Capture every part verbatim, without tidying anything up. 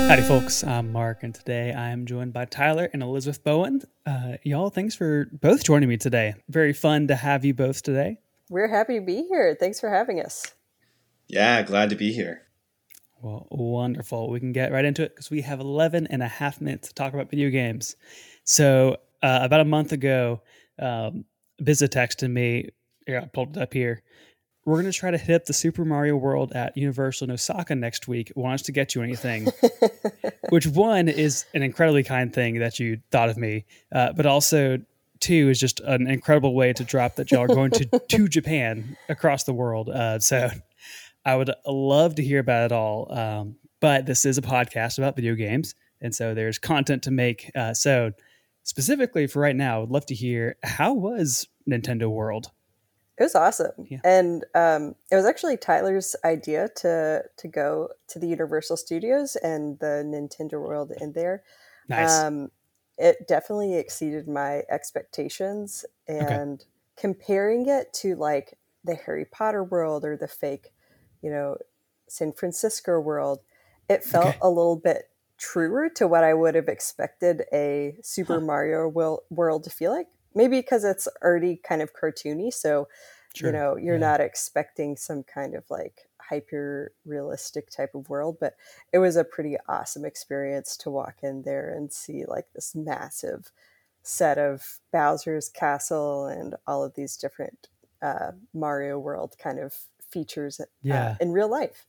Howdy, folks. I'm Mark, and today I am joined by Tyler and Elizabeth Bowen. Uh, y'all, thanks for both joining me today. Very fun to have you both today. We're happy to be here. Thanks for having us. Yeah, glad to be here. Well, wonderful. We can get right into it because we have eleven and a half minutes to talk about video games. So, uh, about a month ago, um, Bizza texted me. Yeah, I pulled it up here. We're going to try to hit up the Super Mario World at Universal in Osaka next week. Want us to get you anything? Which, one, is an incredibly kind thing that you thought of me, uh, but also, two, is just an incredible way to drop that y'all are going to, to Japan across the world. Uh, so I would love to hear about it all. Um, but this is a podcast about video games, and so there's content to make. Uh, so specifically for right now, I would love to hear, how was Nintendo World? It was awesome. Yeah. And um, it was actually Tyler's idea to to go to the Universal Studios and the Nintendo World in there. Nice. Um, it definitely exceeded my expectations. And Okay. comparing it to like the Harry Potter world or the fake, you know, San Francisco world, it felt Okay. a little bit truer to what I would have expected a Super Huh. Mario world, world to feel like. Maybe because it's already kind of cartoony, so you Sure. know you're Yeah. not expecting some kind of like hyper realistic type of world, but it was a pretty awesome experience to walk in there and see like this massive set of Bowser's Castle and all of these different uh, Mario World kind of features uh, Yeah. in real life.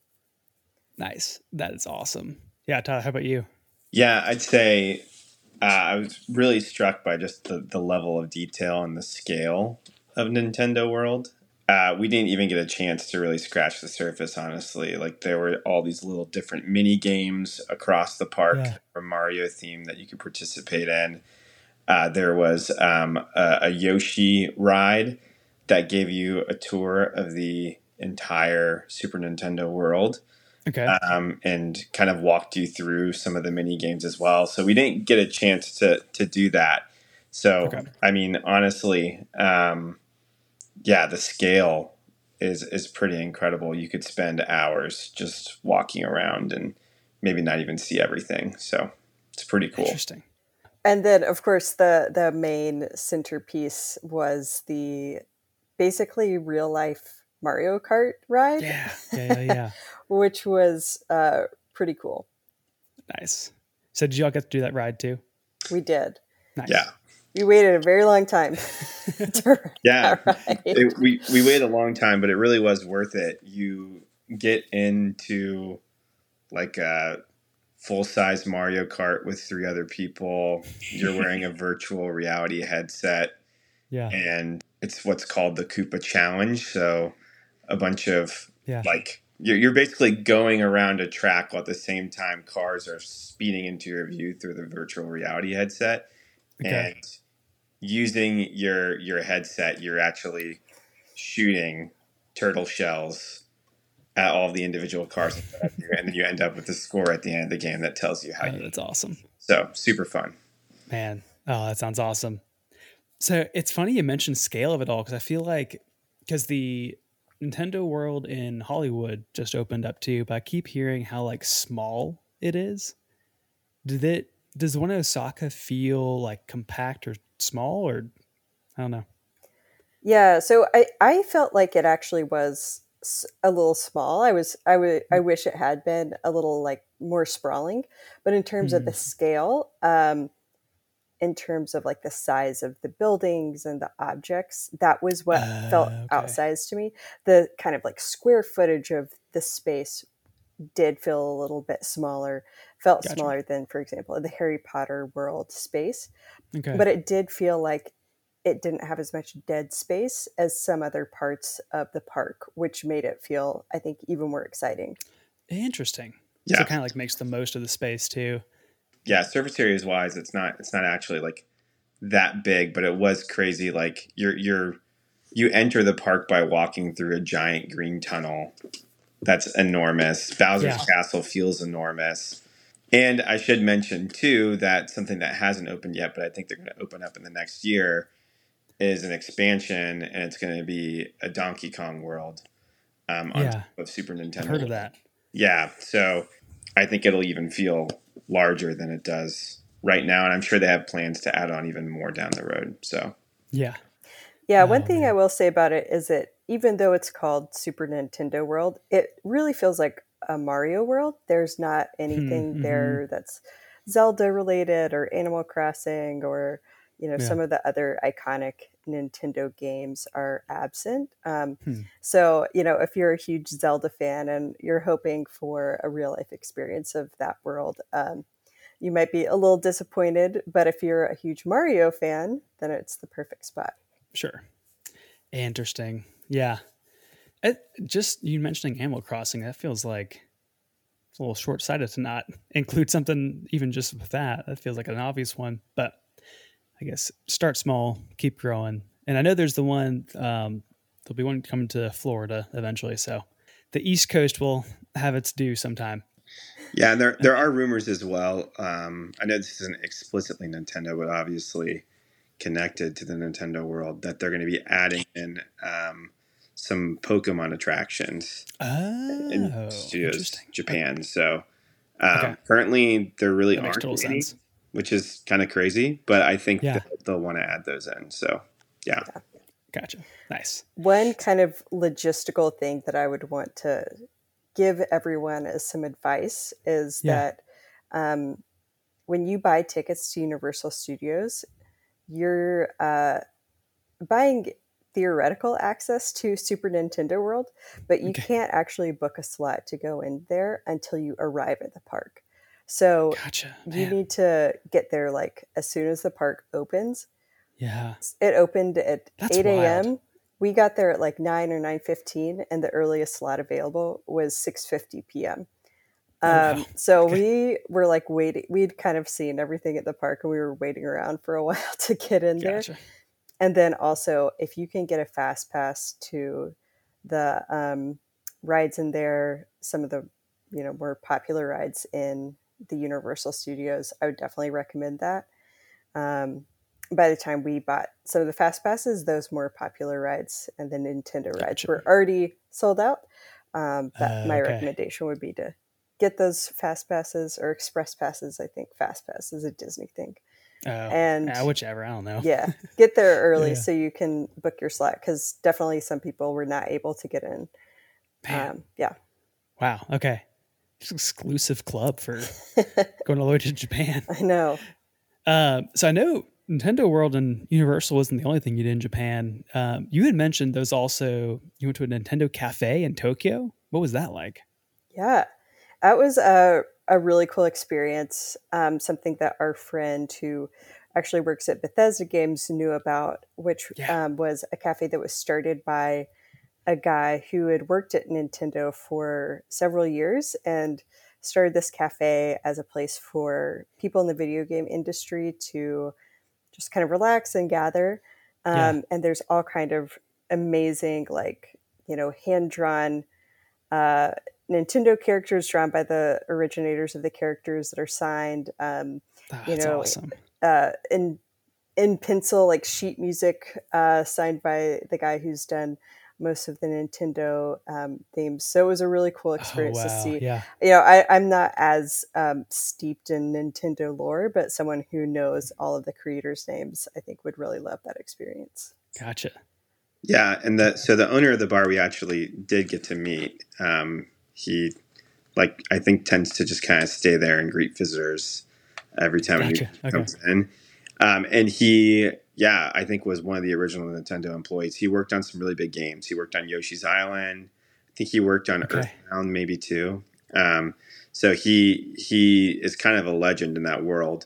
Nice. That is awesome. Yeah, Tyler, how about you? Yeah, I'd say uh, I was really struck by just the, the level of detail and the scale of Nintendo World. Uh, we didn't even get a chance to really scratch the surface, honestly. Like, there were all these little different mini games across the park Yeah. that were Mario themed that you could participate in. Uh, there was um, a, a Yoshi ride that gave you a tour of the entire Super Nintendo world. Okay. Um, and kind of walked you through some of the mini games as well. So we didn't get a chance to to do that. So Okay. I mean, honestly, um, yeah, the scale is is pretty incredible. You could spend hours just walking around and maybe not even see everything. So it's pretty cool. Interesting. And then, of course, the the main centerpiece was the basically real life Mario Kart ride. Yeah. Yeah. Yeah. Yeah. Which was uh, pretty cool. Nice. So did y'all get to do that ride too? We did. Nice. Yeah. We waited a very long time to ride Yeah, that ride. it, we we waited a long time, but it really was worth it. You get into like a full size Mario Kart with three other people. You're wearing a virtual reality headset, Yeah. and it's what's called the Koopa Challenge. So a bunch of Yeah. like you're you're basically going around a track while at the same time cars are speeding into your view through the virtual reality headset, Okay. and using your your headset, you're actually shooting turtle shells at all of the individual cars in front of you, and then you end up with a score at the end of the game that tells you how Oh, you. that's awesome. So super fun. Man. Oh, that sounds awesome. So it's funny you mentioned scale of it all, because I feel like, because the Nintendo World in Hollywood just opened up too, but I keep hearing how like small it is. Did it does the one in Osaka feel like compact or small, or I don't know? Yeah, so I, I felt like it actually was s- a little small. I was I would I wish it had been a little like more sprawling, but in terms of Hmm. the scale, um, in terms of like the size of the buildings and the objects, that was what felt Uh, okay. outsized to me. The kind of like square footage of the space did feel a little bit smaller, felt Gotcha. smaller than, for example, the Harry Potter world space. Okay. But it did feel like it didn't have as much dead space as some other parts of the park, which made it feel, I think, even more exciting. Interesting. So Yeah, it kind of like makes the most of the space too. yeah. Surface areas wise, it's not it's not actually like that big, but it was crazy. Like you're you're you enter the park by walking through a giant green tunnel that's enormous. Bowser's Yeah. Castle feels enormous. And I should mention too that something that hasn't opened yet, but I think they're going to open up in the next year, is an expansion, and it's going to be a Donkey Kong world um, on top Yeah. of Super I've Nintendo heard of World. that. Yeah, so I think it'll even feel larger than it does right now. And I'm sure they have plans to add on even more down the road. So, Yeah. Yeah, Oh, one thing I man. will say about it is that even though it's called Super Nintendo World, it really feels like a Mario World. There's not anything Mm-hmm. there that's Zelda related or Animal Crossing or, you know, Yeah. some of the other iconic Nintendo games are absent. Um, Hmm. so, you know, if you're a huge Zelda fan and you're hoping for a real life experience of that world, um, you might be a little disappointed. But if you're a huge Mario fan, then it's the perfect spot. Sure. Interesting. Yeah. It, just you mentioning Animal Crossing, that feels like it's a little short sighted to not include something even just with that. That feels like an obvious one, but I guess start small, keep growing. And I know there's the one, um, there'll be one coming to Florida eventually. So the East Coast will have its due sometime. yeah, and there there are rumors as well. Um, I know this isn't explicitly Nintendo, but obviously connected to the Nintendo world that they're going to be adding in um, some Pokemon attractions in Oh, Studios interesting. Japan. So Okay. um, currently, there really That makes aren't total any, sense. which is kind of crazy. But I think Yeah. they'll, they'll want to add those in. So yeah, Gotcha. Nice. One kind of logistical thing that I would want to give everyone as some advice is Yeah. that um, when you buy tickets to Universal Studios, you're uh, buying theoretical access to Super Nintendo World, but you Okay. can't actually book a slot to go in there until you arrive at the park. So Gotcha. you Man. need to get there like as soon as the park opens. Yeah. It opened at That's eight wild. a.m. We got there at like nine or nine fifteen, and the earliest slot available was six fifty p.m. Oh, wow. Um, so Okay. we were like waiting. We'd kind of seen everything at the park, and we were waiting around for a while to get in there. Gotcha. And then also, if you can get a fast pass to the um, rides in there, some of the you know more popular rides in the Universal Studios, I would definitely recommend that. Um, by the time we bought some of the fast passes, those more popular rides and the Nintendo rides Gotcha. were already sold out. Um, but Uh, my okay. recommendation would be to get those fast passes or express passes. I think fast pass is a Disney thing. Oh, And yeah, whichever. I don't know. yeah, get there early Yeah. so you can book your slot because definitely some people were not able to get in. Man. Um, yeah. Wow. Okay. It's an exclusive club for going all the way to Japan. I know. Um, so I know Nintendo World and Universal wasn't the only thing you did in Japan. Um, you had mentioned those also. You went to a Nintendo cafe in Tokyo. What was that like? Yeah. That was a, a really cool experience. Um, something that our friend who actually works at Bethesda Games knew about, which Yeah. um, was a cafe that was started by a guy who had worked at Nintendo for several years and started this cafe as a place for people in the video game industry to just kind of relax and gather. Yeah. Um, and there's all kind of amazing, like, you know, hand drawn uh, Nintendo characters drawn by the originators of the characters that are signed. Um, Oh, you that's know, awesome. uh, in in pencil, like sheet music uh, signed by the guy who's done most of the Nintendo um, themes. So it was a really cool Oh, experience to wow. see. Yeah. You know, I, I'm not as um, steeped in Nintendo lore, but someone who knows all of the creators' names, I think, would really love that experience. Gotcha. yeah, and the so the owner of the bar we actually did get to meet. Um, he like I think tends to just kind of stay there and greet visitors every time a new Gotcha. person Okay. comes in. Um, and he, yeah, I think was one of the original Nintendo employees. He worked on some really big games. He worked on Yoshi's Island. I think he worked on Okay. Earthbound maybe too. Um, so he he is kind of a legend in that world.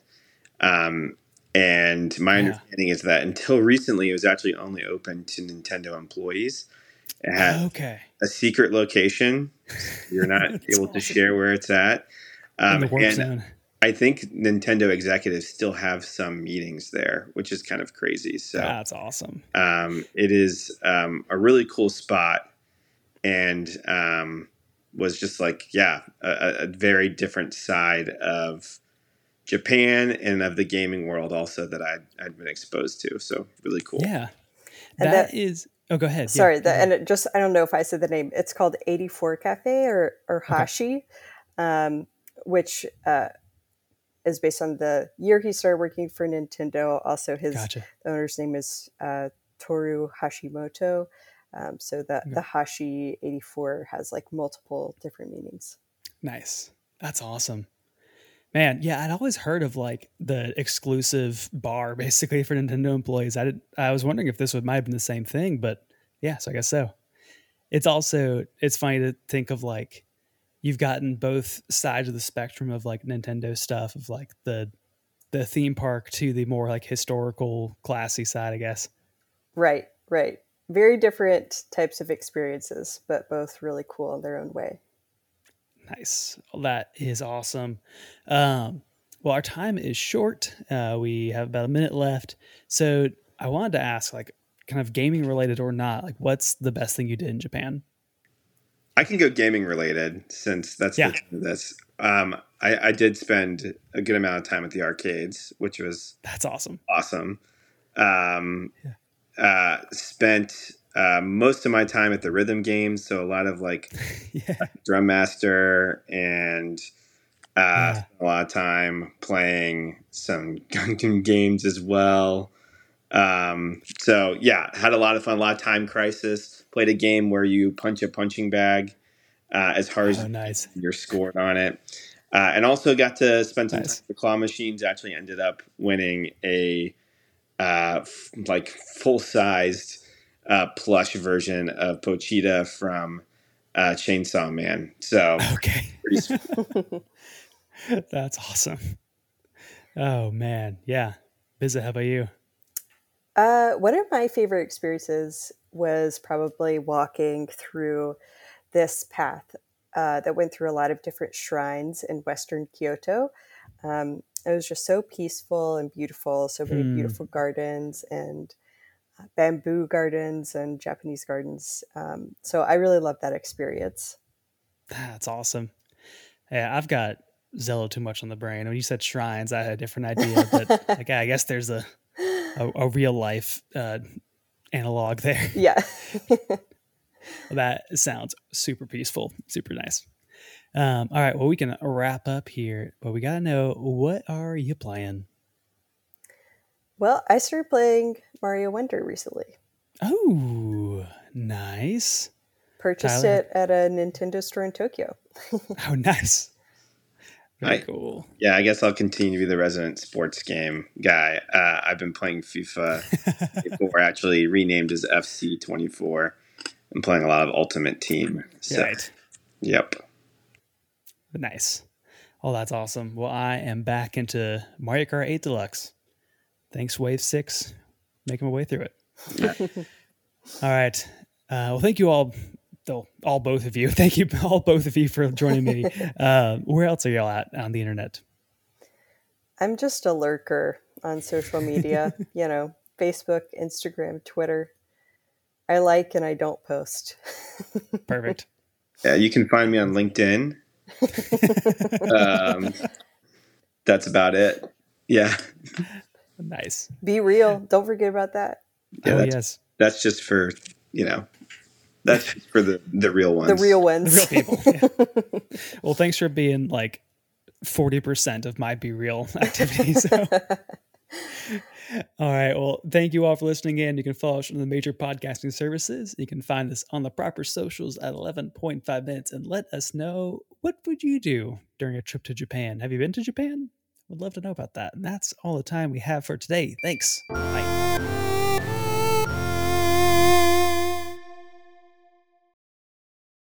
Um, and my Yeah. understanding is that until recently, it was actually only open to Nintendo employees. It had Okay. a secret location. You're not That's able to awesome. share where it's at. In Um, the warp and zone. I think Nintendo executives still have some meetings there, which is kind of crazy. So That's awesome. um, it is um, a really cool spot, and um, was just like, yeah, a, a very different side of Japan and of the gaming world also that I'd, I'd been exposed to. So really cool. Yeah. And That that, is. Oh, go ahead. Yeah. sorry, Go that, ahead. and it just, I don't know if I said the name, it's called eighty-four Cafe or, or Okay. Hashi. Um, which uh, is based on the year he started working for Nintendo. Also, his Gotcha. owner's name is uh, Toru Hashimoto. Um, so the, Okay. the Hashi eighty-four has like multiple different meanings. Nice. That's awesome. Man, yeah, I'd always heard of like the exclusive bar basically for Nintendo employees. I did I was wondering if this would might have been the same thing, but yeah, so I guess so. It's also it's funny to think of like you've gotten both sides of the spectrum of like Nintendo stuff of like the the theme park to the more like historical classy side, I guess. Right, right. Very different types of experiences, but both really cool in their own way. Nice. Well, that is awesome. Um, well, our time is short. Uh, we have about a minute left. So I wanted to ask, like, kind of gaming related or not, like, what's the best thing you did in Japan? I can go gaming related since that's Yeah. the this. Um, I, I did spend a good amount of time at the arcades, which was That's awesome. awesome. Um, uh, spent uh, most of my time at the rhythm games, so a lot of like Yeah. Drum Master and uh, Yeah. spent a lot of time playing some Gungan games as well. Um, so yeah, had a lot of fun. A lot of Time Crisis. Played a game where you punch a punching bag uh, as hard as Oh, nice. you're scored on it. Uh, and also got to spend some Nice. time with the claw machines. Actually ended up winning a uh, f- like full-sized uh, plush version of Pochita from uh, Chainsaw Man. So Okay. pretty sweet. That's awesome. Oh, man. Yeah. Bizza, how about you? Uh, one of my favorite experiences was probably walking through this path uh, that went through a lot of different shrines in Western Kyoto. Um, it was just so peaceful and beautiful, so many Hmm. beautiful gardens and uh, bamboo gardens and Japanese gardens. Um, so I really loved that experience. That's awesome. Yeah, I've got Zello too much on the brain. When you said shrines, I had a different idea, but like, I guess there's a a, a real life uh, analog there. Yeah. That sounds super peaceful, super nice. Um, all right, well, we can wrap up here, but we gotta know, what are you playing? Well, I started playing Mario Wonder recently. Oh, nice. Purchased Tyler? it at a Nintendo store in Tokyo. Oh, nice. Very I- cool. Yeah, I guess I'll continue to be the resident sports game guy. Uh, I've been playing FIFA twenty-four, actually renamed as F C twenty-four. I'm playing a lot of Ultimate Team. So, Right. yep. Nice. Oh, that's awesome. Well, I am back into Mario Kart eight Deluxe. Thanks, Wave six. Making my way through it. All right. Uh, well, thank you all, though, all both of you. Thank you, all both of you, for joining me. Uh, where else are y'all at on the internet? I'm just a lurker on social media, you know, Facebook, Instagram, Twitter. I like and I don't post. Perfect. Yeah, you can find me on LinkedIn. Um, that's about it. Yeah. Nice. Be real. Don't forget about that. Yeah, Oh, that's, yes. that's just for, you know, that's just for the, the real ones. The real ones. The real people. Yeah. Well, thanks for being like forty percent of my Be Real activity. So. All right. Well, thank you all for listening in. You can follow us on the major podcasting services. You can find us on the proper socials at eleven point five minutes and let us know, what would you do during a trip to Japan? Have you been to Japan? Would love to know about that. And that's all the time we have for today. Thanks. Bye.